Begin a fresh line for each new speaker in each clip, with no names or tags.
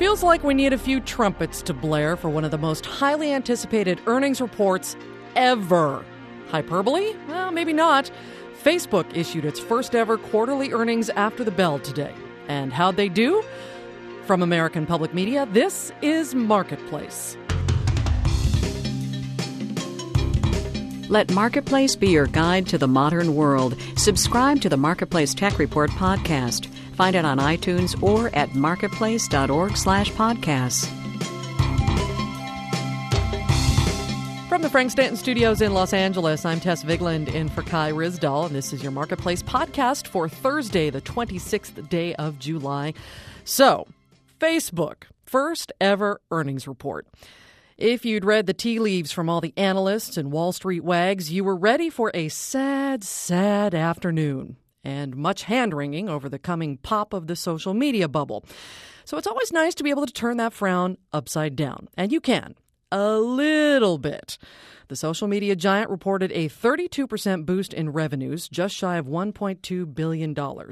feels like we need a few trumpets to blare for one of the most highly anticipated earnings reports ever. Hyperbole? Well, maybe not. Facebook issued its first ever quarterly earnings after the bell today. And how'd they do? From American Public Media, this is Marketplace.
Let Marketplace be your guide to the modern world. Subscribe to the Marketplace Tech Report podcast. Find it on iTunes or at marketplace.org/podcasts.
From the Frank Stanton Studios in Los Angeles, I'm Tess Vigland in for Kai Ryssdal, and this is your Marketplace podcast for Thursday, the 26th day of July. So, Facebook, first ever earnings report. If you'd read the tea leaves from all the analysts and Wall Street wags, you were ready for a sad, sad afternoon and much hand-wringing over the coming pop of the social media bubble. So it's always nice to be able to turn that frown upside down. And you can. A little bit. The social media giant reported a 32% boost in revenues, just shy of $1.2 billion.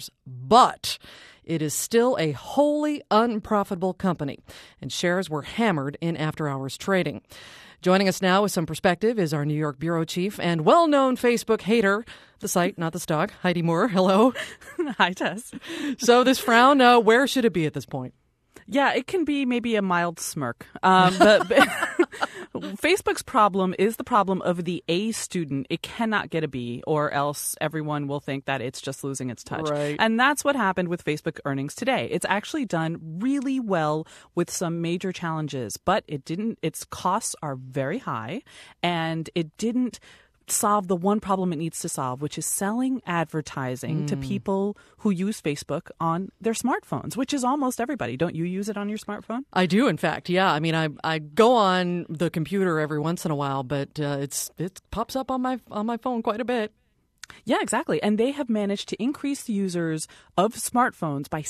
But it is still a wholly unprofitable company, and shares were hammered in after-hours trading. Joining us now with some perspective is our New York bureau chief and well-known Facebook hater, the site, not the stock, Heidi Moore. Hello.
Hi, Tess.
So this frown, where should it be at this point?
Yeah, it can be maybe a mild smirk. But Facebook's problem is the problem of the A student. It cannot get a B, or else everyone will think that it's just losing its touch.
Right.
And that's what happened with Facebook earnings today. It's actually done really well with some major challenges, but it didn't. Its costs are very high, and it didn't solve the one problem it needs to solve, which is selling advertising to people who use Facebook on their smartphones, which is almost everybody. Don't you use it on your smartphone?
I do, in fact. Yeah. I mean, I go on the computer every once in a while, but it pops up on my phone quite a bit.
Yeah, exactly. And they have managed to increase the users of smartphones by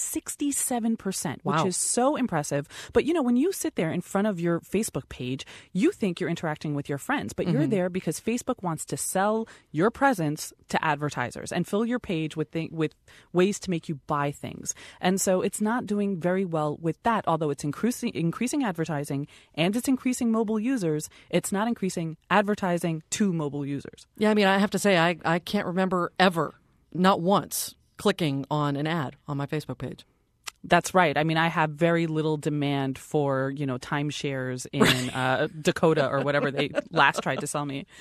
67%, which
Wow.
is so impressive. But, when you sit there in front of your Facebook page, you think you're interacting with your friends, but you're there because Facebook wants to sell your presence to advertisers and fill your page with ways to make you buy things. And so it's not doing very well with that, although it's increasing advertising and it's increasing mobile users. It's not increasing advertising to mobile users.
Yeah, I mean, I have to say, I can't remember ever, not once, clicking on an ad on my Facebook page.
That's right. I mean, I have very little demand for, timeshares in Dakota or whatever they last tried to sell me.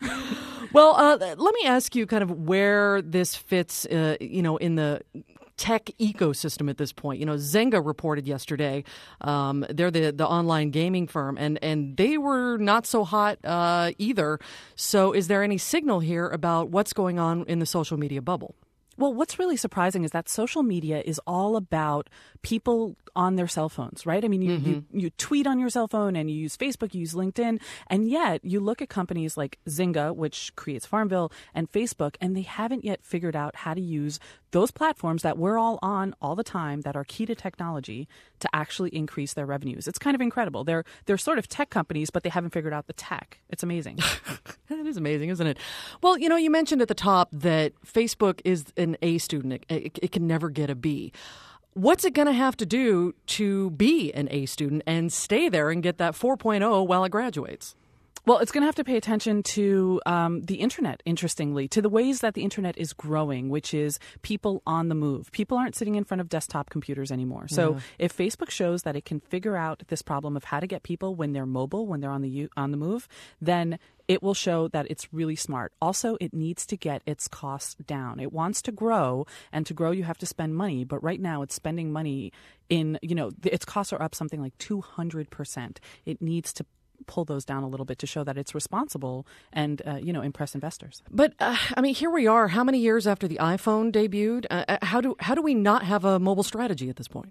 Well, let me ask you kind of where this fits, in the tech ecosystem at this point. Zynga reported yesterday, they're the online gaming firm, and they were not so hot either. So is there any signal here about what's going on in the social media bubble?
Well, what's really surprising is that social media is all about people on their cell phones, right? I mean, you tweet on your cell phone and you use Facebook, you use LinkedIn, and yet you look at companies like Zynga, which creates Farmville, and Facebook, and they haven't yet figured out how to use those platforms that we're all on all the time that are key to technology to actually increase their revenues. It's kind of incredible. They're sort of tech companies, but they haven't figured out the tech. It's amazing.
That is amazing, isn't it? Well, you mentioned at the top that Facebook is an A student. It can never get a B. What's it going to have to do to be an A student and stay there and get that 4.0 while it graduates?
Well, it's going to have to pay attention to the internet, interestingly, to the ways that the internet is growing, which is people on the move. People aren't sitting in front of desktop computers anymore. So if Facebook shows that it can figure out this problem of how to get people when they're mobile, when they're on the move, then it will show that it's really smart. Also, it needs to get its costs down. It wants to grow, and to grow, you have to spend money. But right now, it's spending money in, its costs are up something like 200%. It needs to pull those down a little bit to show that it's responsible and, impress investors.
But, here we are. How many years after the iPhone debuted? How do we not have a mobile strategy at this point?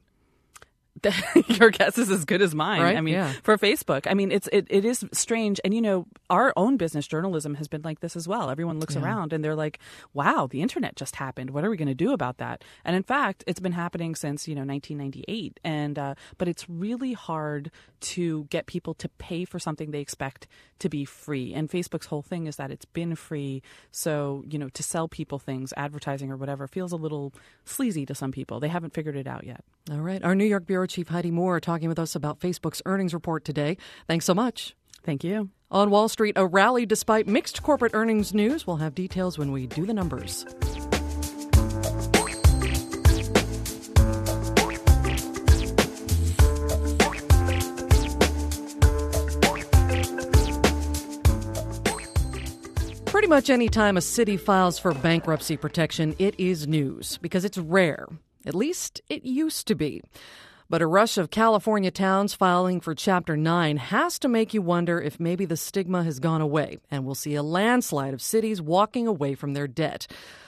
Your guess is as good as mine.
Right?
I mean,
yeah.
For Facebook, it is strange. And, our own business journalism has been like this as well. Everyone looks around and they're like, wow, the internet just happened. What are we going to do about that? And in fact, it's been happening since, 1998. And but it's really hard to get people to pay for something they expect to be free. And Facebook's whole thing is that it's been free. So, to sell people things, advertising or whatever, feels a little sleazy to some people. They haven't figured it out yet.
All right. Our New York bureau chief Chief Heidi Moore, talking with us about Facebook's earnings report today. Thanks so much.
Thank you.
On Wall Street, a rally despite mixed corporate earnings news. We'll have details when we do the numbers. Pretty much any time a city files for bankruptcy protection, it is news because it's rare. At least it used to be. But a rush of California towns filing for Chapter 9 has to make you wonder if maybe the stigma has gone away and we'll see a landslide of cities walking away from their debt.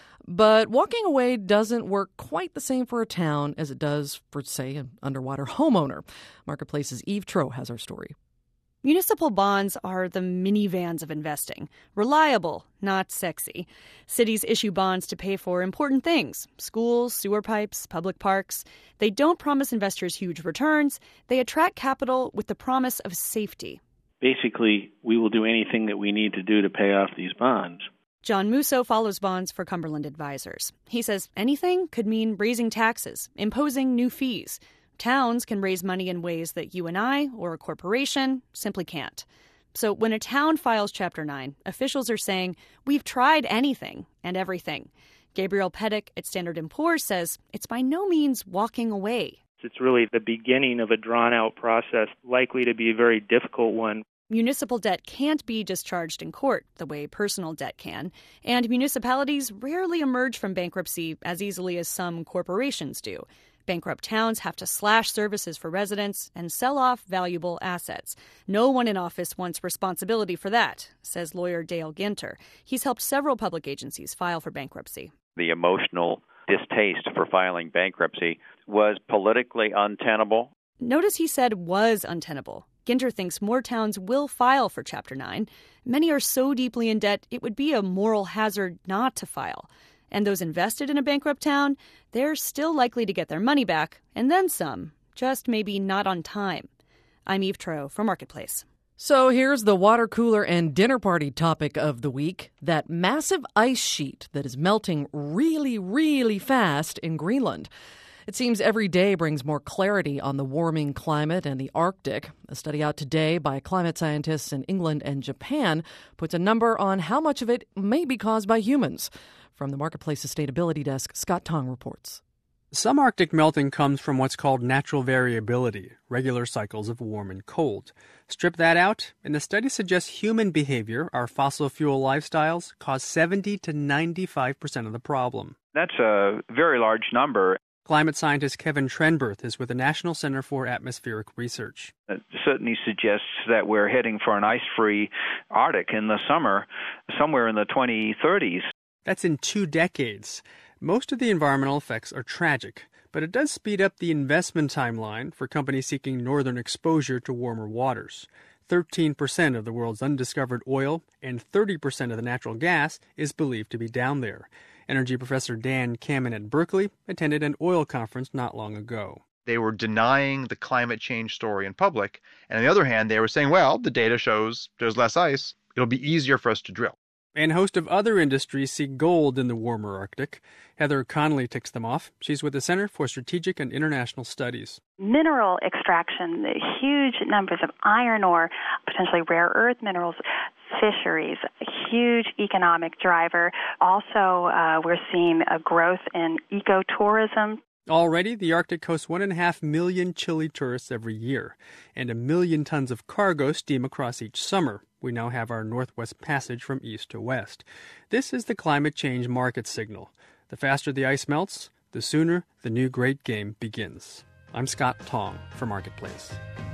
But walking away doesn't work quite the same for a town as it does for, say, an underwater homeowner. Marketplace's Eve Troeh has our story.
Municipal bonds are the minivans of investing. Reliable, not sexy. Cities issue bonds to pay for important things: schools, sewer pipes, public parks. They don't promise investors huge returns. They attract capital with the promise of safety.
Basically, we will do anything that we need to do to pay off these bonds.
John Musso follows bonds for Cumberland Advisors. He says anything could mean raising taxes, imposing new fees. Towns can raise money in ways that you and I, or a corporation, simply can't. So when a town files Chapter 9, officials are saying, we've tried anything and everything. Gabriel Pettick at Standard & Poor's says it's by no means walking away.
It's really the beginning of a drawn-out process, likely to be a very difficult one.
Municipal debt can't be discharged in court the way personal debt can, and municipalities rarely emerge from bankruptcy as easily as some corporations do. Bankrupt towns have to slash services for residents and sell off valuable assets. No one in office wants responsibility for that, says lawyer Dale Ginter. He's helped several public agencies file for bankruptcy.
The emotional distaste for filing bankruptcy was politically untenable.
Notice he said was untenable. Ginter thinks more towns will file for Chapter 9. Many are so deeply in debt, it would be a moral hazard not to file. And those invested in a bankrupt town, they're still likely to get their money back, and then some, just maybe not on time. I'm Eve Troeh for Marketplace.
So here's the water cooler and dinner party topic of the week, that massive ice sheet that is melting really, really fast in Greenland. It seems every day brings more clarity on the warming climate and the Arctic. A study out today by climate scientists in England and Japan puts a number on how much of it may be caused by humans. From the Marketplace Sustainability Desk, Scott Tong reports.
Some Arctic melting comes from what's called natural variability, regular cycles of warm and cold. Strip that out, and the study suggests human behavior, our fossil fuel lifestyles, cause 70 to 95% of the problem.
That's a very large number.
Climate scientist Kevin Trenberth is with the National Center for Atmospheric Research.
It certainly suggests that we're heading for an ice-free Arctic in the summer, somewhere in the 2030s.
That's in 2 decades. Most of the environmental effects are tragic, but it does speed up the investment timeline for companies seeking northern exposure to warmer waters. 13% of the world's undiscovered oil and 30% of the natural gas is believed to be down there. Energy professor Dan Kamen at Berkeley attended an oil conference not long ago.
They were denying the climate change story in public, and on the other hand, they were saying, well, the data shows there's less ice. It'll be easier for us to drill.
And a host of other industries see gold in the warmer Arctic. Heather Connolly ticks them off. She's with the Center for Strategic and International Studies.
Mineral extraction, the huge numbers of iron ore, potentially rare earth minerals, fisheries, a huge economic driver. Also, we're seeing a growth in ecotourism.
Already, the Arctic hosts 1.5 million Chile tourists every year, and 1 million tons of cargo steam across each summer. We now have our Northwest Passage from east to west. This is the climate change market signal. The faster the ice melts, the sooner the new great game begins. I'm Scott Tong for Marketplace.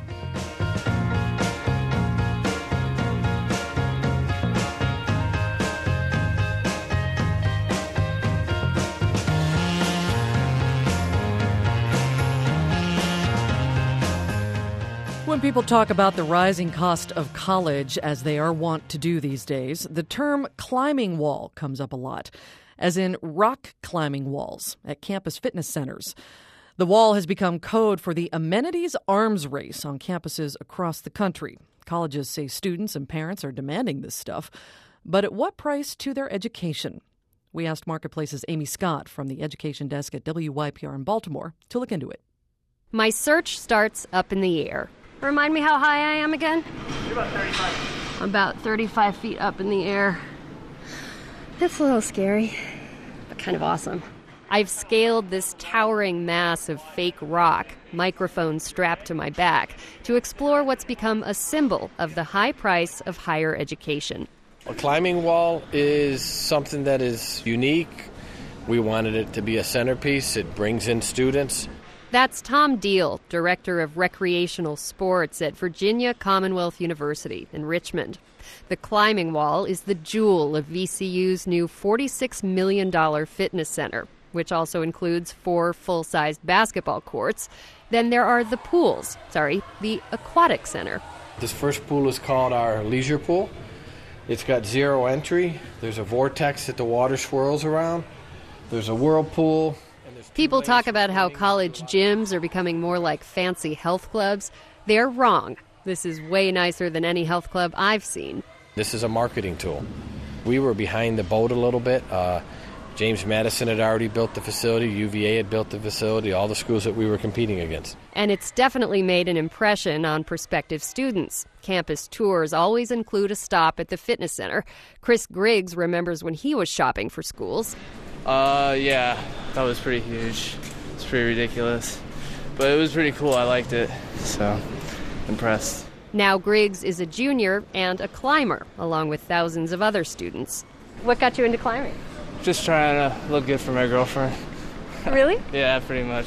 When people talk about the rising cost of college, as they are wont to do these days, the term climbing wall comes up a lot, as in rock climbing walls at campus fitness centers. The wall has become code for the amenities arms race on campuses across the country. Colleges say students and parents are demanding this stuff, but at what price to their education? We asked Marketplace's Amy Scott from the education desk at WYPR in Baltimore to look into it.
My search starts up in the air. Remind me how high I am again?
You're about 35.
I'm about 35 feet up in the air. That's a little scary, but kind of awesome. I've scaled this towering mass of fake rock, microphone strapped to my back, to explore what's become a symbol of the high price of higher education.
A climbing wall is something that is unique. We wanted it to be a centerpiece. It brings in students.
That's Tom Deal, Director of Recreational Sports at Virginia Commonwealth University in Richmond. The climbing wall is the jewel of VCU's new $46 million fitness center, which also includes 4 full-sized basketball courts. Then there are the aquatic center.
This first pool is called our leisure pool. It's got 0 entry. There's a vortex that the water swirls around. There's a whirlpool.
People talk about how college gyms are becoming more like fancy health clubs. They're wrong. This is way nicer than any health club I've seen.
This is a marketing tool. We were behind the boat a little bit. James Madison had already built the facility. UVA had built the facility, all the schools that we were competing against.
And it's definitely made an impression on prospective students. Campus tours always include a stop at the fitness center. Chris Griggs remembers when he was shopping for schools.
Yeah, that was pretty huge. It's pretty ridiculous. But it was pretty cool. I liked it. So, impressed.
Now Griggs is a junior and a climber, along with thousands of other students. What got you into climbing?
Just trying to look good for my girlfriend.
Really?
Yeah, pretty much.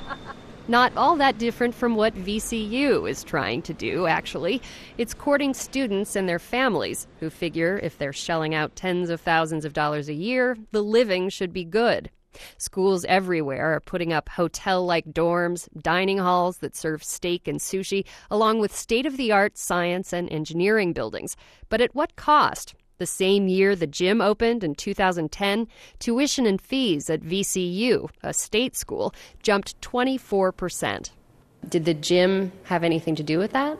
Not all that different from what VCU is trying to do, actually. It's courting students and their families who figure if they're shelling out tens of thousands of dollars a year, the living should be good. Schools everywhere are putting up hotel-like dorms, dining halls that serve steak and sushi, along with state-of-the-art science and engineering buildings. But at what cost? The same year the gym opened in 2010, tuition and fees at VCU, a state school, jumped 24%. Did the gym have anything to do with that?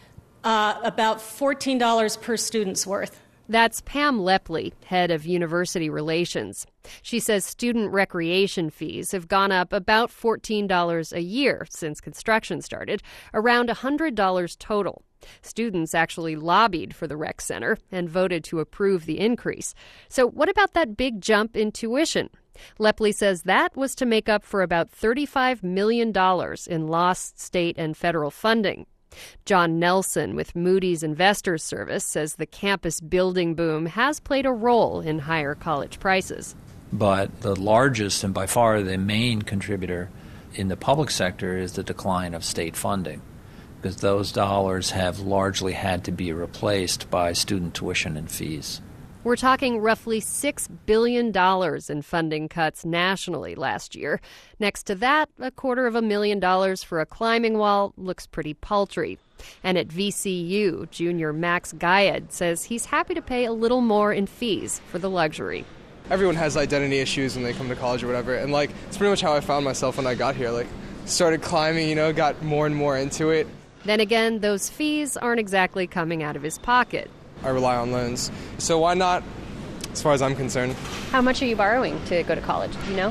About $14 per student's worth.
That's Pam Lepley, head of university relations. She says student recreation fees have gone up about $14 a year since construction started, around $100 total. Students actually lobbied for the rec center and voted to approve the increase. So what about that big jump in tuition? Lepley says that was to make up for about $35 million in lost state and federal funding. John Nelson with Moody's Investors Service says the campus building boom has played a role in higher college prices.
But the largest and by far the main contributor in the public sector is the decline of state funding, because those dollars have largely had to be replaced by student tuition and fees.
We're talking roughly $6 billion in funding cuts nationally last year. Next to that, $250,000 for a climbing wall looks pretty paltry. And at VCU, junior Max Gayed says he's happy to pay a little more in fees for the luxury.
Everyone has identity issues when they come to college or whatever, and it's pretty much how I found myself when I got here. Started climbing, got more and more into it.
Then again, those fees aren't exactly coming out of his pocket.
I rely on loans, so why not, as far as I'm concerned.
How much are you borrowing to go to college, do you know?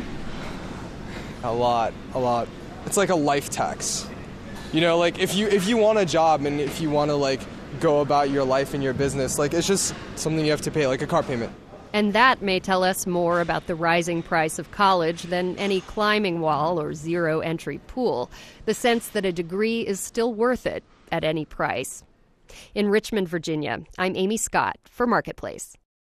A lot. It's like a life tax. If you want a job and if you want to go about your life and your business, it's just something you have to pay, like a car payment.
And that may tell us more about the rising price of college than any climbing wall or zero entry pool. The sense that a degree is still worth it at any price. In Richmond, Virginia, I'm Amy Scott for Marketplace.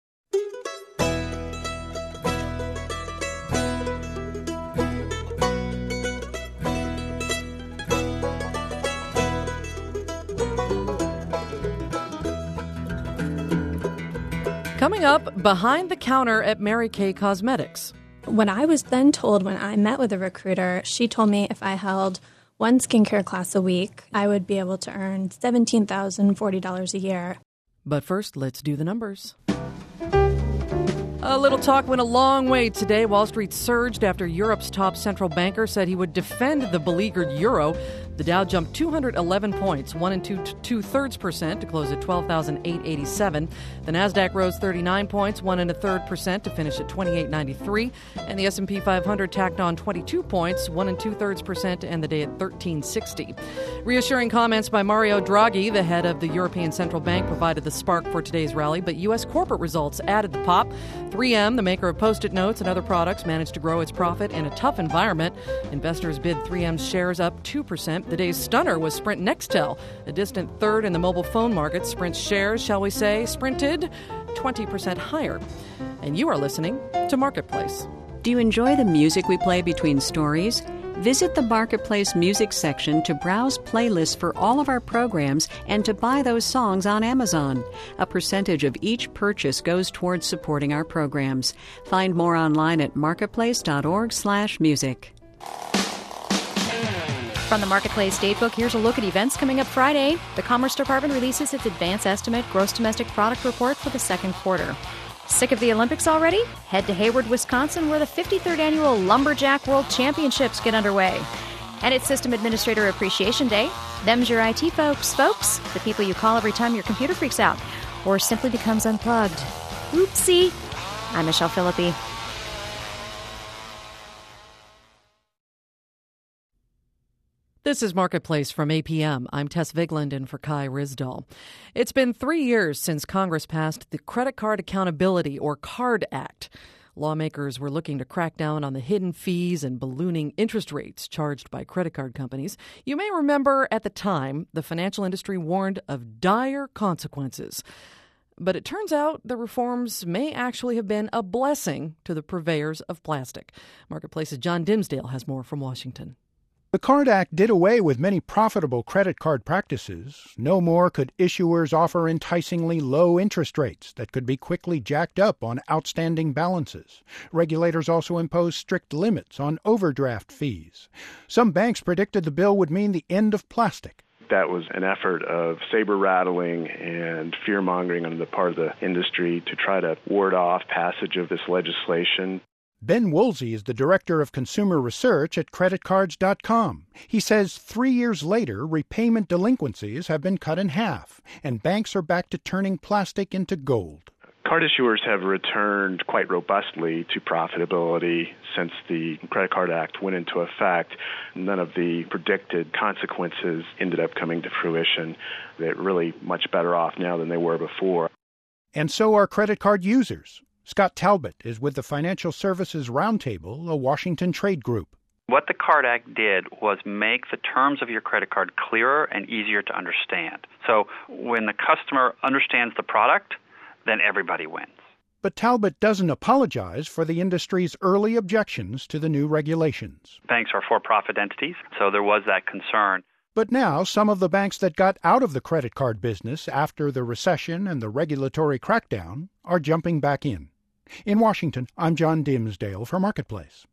Coming up, behind the counter at Mary Kay Cosmetics.
What I was then told when I met with a recruiter, she told me if I held one skincare class a week, I would be able to earn $17,040 a year.
But first, let's do the numbers. A little talk went a long way today. Wall Street surged after Europe's top central banker said he would defend the beleaguered euro. The Dow jumped 211 points, 1 2/3% to close at 12,887. The Nasdaq rose 39 points, 1 1/3% to finish at 2893, and the S&P 500 tacked on 22 points, 1 2/3% to end the day at 1360. Reassuring comments by Mario Draghi, the head of the European Central Bank, provided the spark for today's rally, but U.S. corporate results added the pop. 3M, the maker of Post-it notes and other products, managed to grow its profit in a tough environment. Investors bid 3M's shares up 2%. The day's stunner was Sprint Nextel, a distant third in the mobile phone market. Sprint's shares, shall we say, sprinted 20% higher. And you are listening to Marketplace.
Do you enjoy the music we play between stories? Visit the Marketplace music section to browse playlists for all of our programs and to buy those songs on Amazon. A percentage of each purchase goes towards supporting our programs. Find more online at marketplace.org/music.
From the Marketplace Datebook, here's a look at events coming up Friday. The Commerce Department releases its Advance Estimate Gross Domestic Product Report for the second quarter. Sick of the Olympics already? Head to Hayward, Wisconsin, where the 53rd Annual Lumberjack World Championships get underway. And it's System Administrator Appreciation Day. Them's your IT folks, the people you call every time your computer freaks out or simply becomes unplugged. Oopsie. I'm Michelle Philippi.
This is Marketplace from APM. I'm Tess Vigland in for Kai Ryssdal. It's been 3 years since Congress passed the Credit Card Accountability, or CARD Act. Lawmakers were looking to crack down on the hidden fees and ballooning interest rates charged by credit card companies. You may remember at the time, the financial industry warned of dire consequences. But it turns out the reforms may actually have been a blessing to the purveyors of plastic. Marketplace's John Dimsdale has more from Washington.
The CARD Act did away with many profitable credit card practices. No more could issuers offer enticingly low interest rates that could be quickly jacked up on outstanding balances. Regulators also imposed strict limits on overdraft fees. Some banks predicted the bill would mean the end of plastic.
That was an effort of saber-rattling and fear-mongering on the part of the industry to try to ward off passage of this legislation.
Ben Woolsey is the Director of Consumer Research at CreditCards.com. He says 3 years later, repayment delinquencies have been cut in half, and banks are back to turning plastic into gold.
Card issuers have returned quite robustly to profitability since the Credit Card Act went into effect. None of the predicted consequences ended up coming to fruition. They're really much better off now than they were before.
And so are credit card users. Scott Talbot is with the Financial Services Roundtable, a Washington trade group.
What the CARD Act did was make the terms of your credit card clearer and easier to understand. So when the customer understands the product, then everybody wins.
But Talbot doesn't apologize for the industry's early objections to the new regulations.
Banks are for-profit entities, so there was that concern.
But now some of the banks that got out of the credit card business after the recession and the regulatory crackdown are jumping back in. In Washington, I'm John Dimsdale for Marketplace.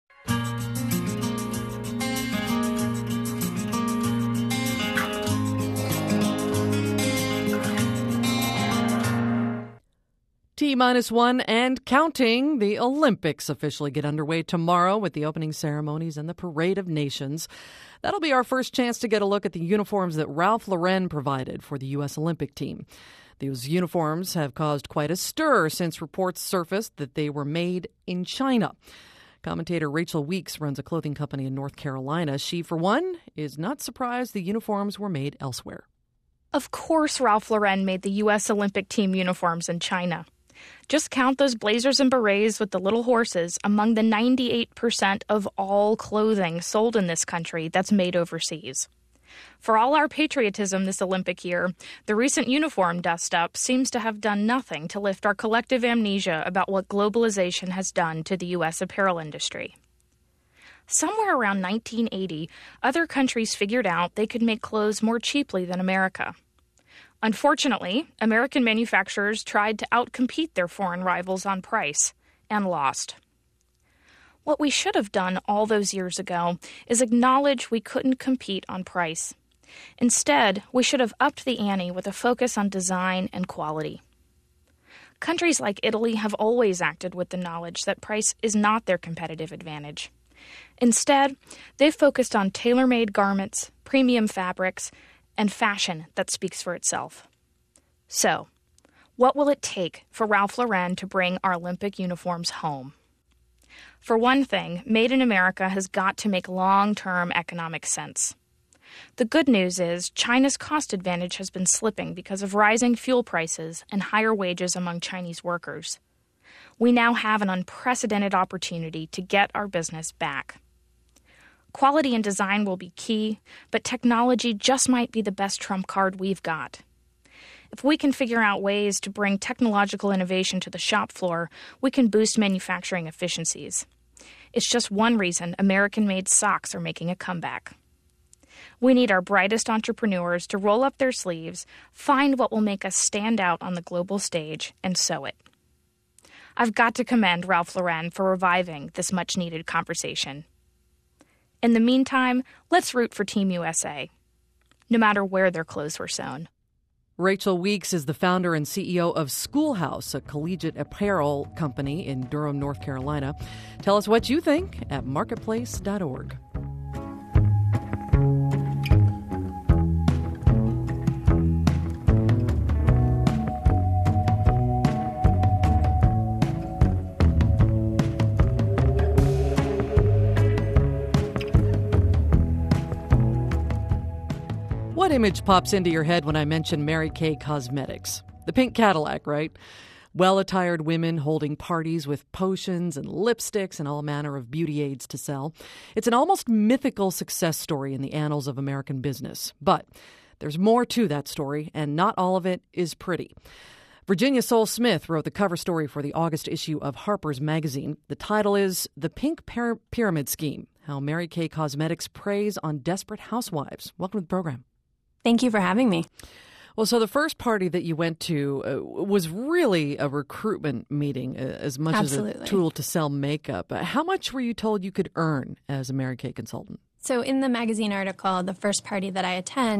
T-1 and counting. The Olympics officially get underway tomorrow with the opening ceremonies and the Parade of Nations. That'll be our first chance to get a look at the uniforms that Ralph Lauren provided for the U.S. Olympic team. Those uniforms have caused quite a stir since reports surfaced that they were made in China. Commentator Rachel Weeks runs a clothing company in North Carolina. She, for one, is not surprised the uniforms were made elsewhere.
Of course Ralph Lauren made the U.S. Olympic team uniforms in China. Just count those blazers and berets with the little horses among the 98% of all clothing sold in this country that's made overseas. For all our patriotism this Olympic year, the recent uniform dust-up seems to have done nothing to lift our collective amnesia about what globalization has done to the U.S. apparel industry. Somewhere around 1980, other countries figured out they could make clothes more cheaply than America. Unfortunately, American manufacturers tried to outcompete their foreign rivals on price and lost. What we should have done all those years ago is acknowledge we couldn't compete on price. Instead, we should have upped the ante with a focus on design and quality. Countries like Italy have always acted with the knowledge that price is not their competitive advantage. Instead, they've focused on tailor-made garments, premium fabrics, and fashion that speaks for itself. So, what will it take for Ralph Lauren to bring our Olympic uniforms home? For one thing, Made in America has got to make long-term economic sense. The good news is China's cost advantage has been slipping because of rising fuel prices and higher wages among Chinese workers. We now have an unprecedented opportunity to get our business back. Quality and design will be key, but technology just might be the best trump card we've got. If we can figure out ways to bring technological innovation to the shop floor, we can boost manufacturing efficiencies. It's just one reason American-made socks are making a comeback. We need our brightest entrepreneurs to roll up their sleeves, find what will make us stand out on the global stage, and sew it. I've got to commend Ralph Lauren for reviving this much-needed conversation. In the meantime, let's root for Team USA, no matter where their clothes were sewn.
Rachel Weeks is the founder and CEO of Schoolhouse, a collegiate apparel company in Durham, North Carolina. Tell us what you think at marketplace.org. What image pops into your head when I mention Mary Kay Cosmetics? The pink Cadillac, right? Well-attired women holding parties with potions and lipsticks and all manner of beauty aids to sell. It's an almost mythical success story in the annals of American business. But there's more to that story, and not all of it is pretty. Virginia Soule-Smith wrote the cover story for the August issue of Harper's Magazine. The title is The Pink Pyramid Scheme, How Mary Kay Cosmetics Preys on Desperate Housewives. Welcome to the program.
Thank you for having me.
Well, so the first party that you went to was really a recruitment meeting as much
Absolutely.
as a tool to sell makeup. How much were you told you could earn as a Mary Kay consultant?
So in the magazine article, the first party that I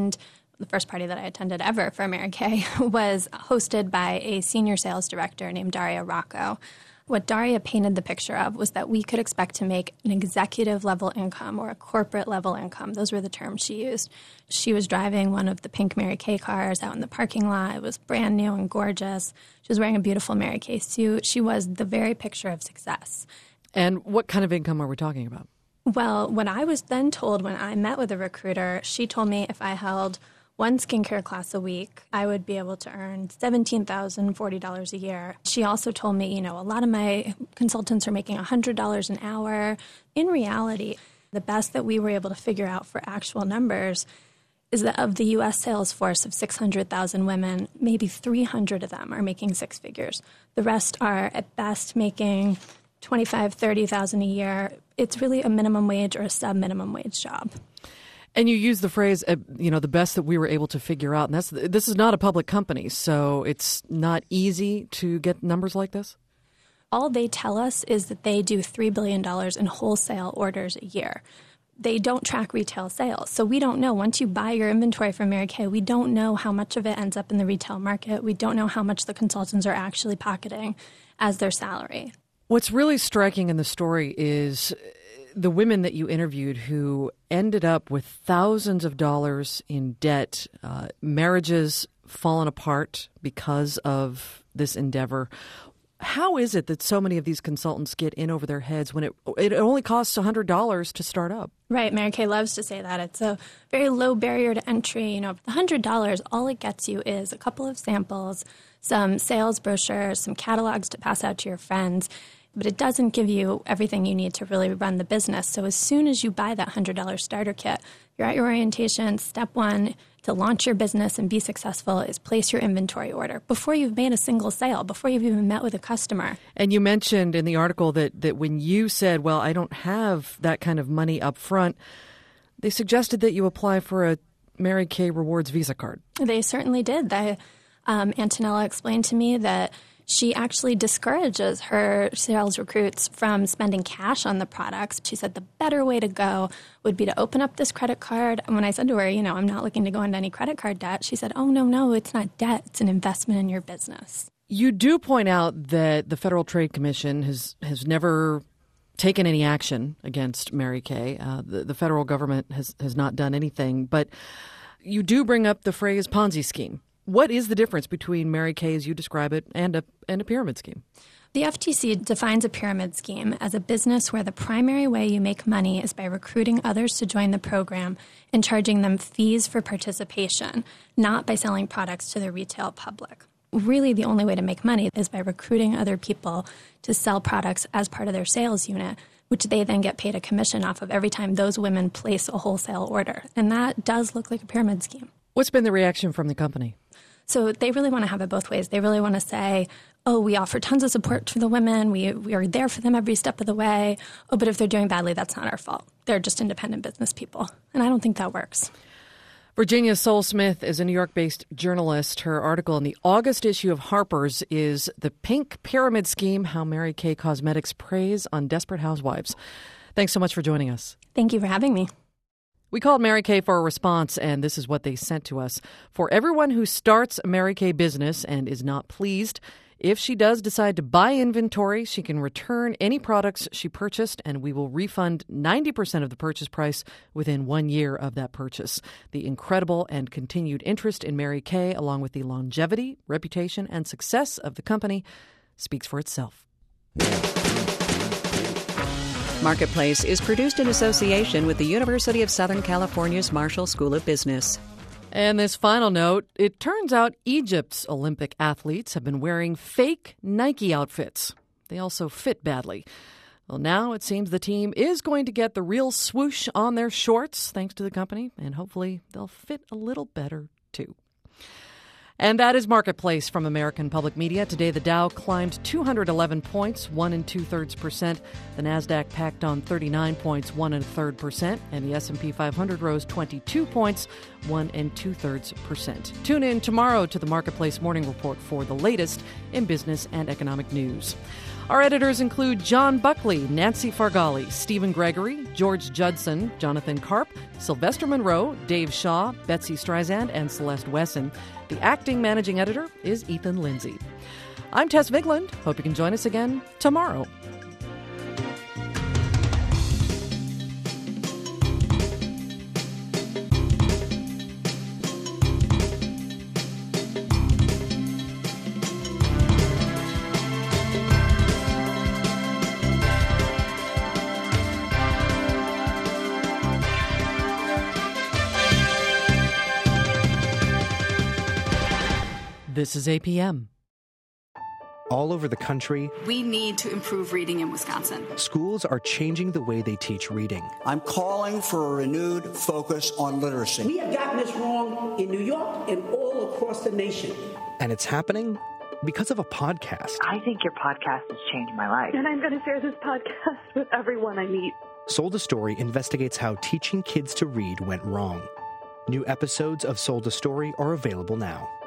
attended ever for Mary Kay was hosted by a senior sales director named Daria Rocco. What Daria painted the picture of was that we could expect to make an executive-level income or a corporate-level income. Those were the terms she used. She was driving one of the pink Mary Kay cars out in the parking lot. It was brand new and gorgeous. She was wearing a beautiful Mary Kay suit. She was the very picture of success.
And what kind of income are we talking about?
Well, what I was then told when I met with a recruiter, she told me if I held one skincare class a week, I would be able to earn $17,040 a year. She also told me, a lot of my consultants are making $100 an hour. In reality, the best that we were able to figure out for actual numbers is that of the U.S. sales force of 600,000 women, maybe 300 of them are making six figures. The rest are at best making $25,000, $30,000 a year. It's really a minimum wage or a sub-minimum wage job.
And you use the phrase, the best that we were able to figure out. And this is not a public company, so it's not easy to get numbers like this?
All they tell us is that they do $3 billion in wholesale orders a year. They don't track retail sales. So we don't know. Once you buy your inventory from Mary Kay, we don't know how much of it ends up in the retail market. We don't know how much the consultants are actually pocketing as their salary.
What's really striking in the story is the women that you interviewed who ended up with thousands of dollars in debt, marriages fallen apart because of this endeavor. How is it that so many of these consultants get in over their heads when it only costs $100 to start up?
Right. Mary Kay loves to say that. It's a very low barrier to entry. The $100, all it gets you is a couple of samples, some sales brochures, some catalogs to pass out to your friends. But it doesn't give you everything you need to really run the business. So as soon as you buy that $100 starter kit, you're at your orientation. Step one to launch your business and be successful is place your inventory order before you've made a single sale, before you've even met with a customer.
And you mentioned in the article that when you said, well, I don't have that kind of money up front, they suggested that you apply for a Mary Kay Rewards Visa card.
They certainly did. Antonella explained to me that she actually discourages her sales recruits from spending cash on the products. She said the better way to go would be to open up this credit card. And when I said to her, I'm not looking to go into any credit card debt, she said, oh, no, it's not debt. It's an investment in your business.
You do point out that the Federal Trade Commission has never taken any action against Mary Kay. The federal government has not done anything. But you do bring up the phrase Ponzi scheme. What is the difference between Mary Kay, as you describe it, and a pyramid scheme?
The FTC defines a pyramid scheme as a business where the primary way you make money is by recruiting others to join the program and charging them fees for participation, not by selling products to the retail public. Really, the only way to make money is by recruiting other people to sell products as part of their sales unit, which they then get paid a commission off of every time those women place a wholesale order. And that does look like a pyramid scheme.
What's been the reaction from the company?
So they really want to have it both ways. They really want to say, oh, we offer tons of support to the women. We are there for them every step of the way. Oh, but if they're doing badly, that's not our fault. They're just independent business people. And I don't think that works.
Virginia Soul-Smith is a New York-based journalist. Her article in the August issue of Harper's is The Pink Pyramid Scheme, How Mary Kay Cosmetics Preys on Desperate Housewives. Thanks so much for joining us.
Thank you for having me.
We called Mary Kay for a response, and this is what they sent to us. For everyone who starts a Mary Kay business and is not pleased, if she does decide to buy inventory, she can return any products she purchased, and we will refund 90% of the purchase price within 1 year of that purchase. The incredible and continued interest in Mary Kay, along with the longevity, reputation, and success of the company, speaks for itself.
Marketplace is produced in association with the University of Southern California's Marshall School of Business.
And this final note, it turns out Egypt's Olympic athletes have been wearing fake Nike outfits. They also fit badly. Well, now it seems the team is going to get the real swoosh on their shorts, thanks to the company, and hopefully they'll fit a little better, too. And that is Marketplace from American Public Media. Today, the Dow climbed 211 points, 1 2/3%. The Nasdaq packed on 39 points, 1 1/3%. And the S&P 500 rose 22 points, 1 2/3%. Tune in tomorrow to the Marketplace Morning Report for the latest in business and economic news. Our editors include John Buckley, Nancy Fargali, Stephen Gregory, George Judson, Jonathan Karp, Sylvester Monroe, Dave Shaw, Betsy Streisand, and Celeste Wesson. The acting managing editor is Ethan Lindsay. I'm Tess Vigland. Hope you can join us again tomorrow. This is APM.
All over the country,
we need to improve reading in Wisconsin.
Schools are changing the way they teach reading.
I'm calling for a renewed focus on literacy.
We have gotten this wrong in New York and all across the nation.
And it's happening because of a podcast.
I think your podcast has changed my life.
And I'm going to share this podcast with everyone I meet.
Sold a Story investigates how teaching kids to read went wrong. New episodes of Sold a Story are available now.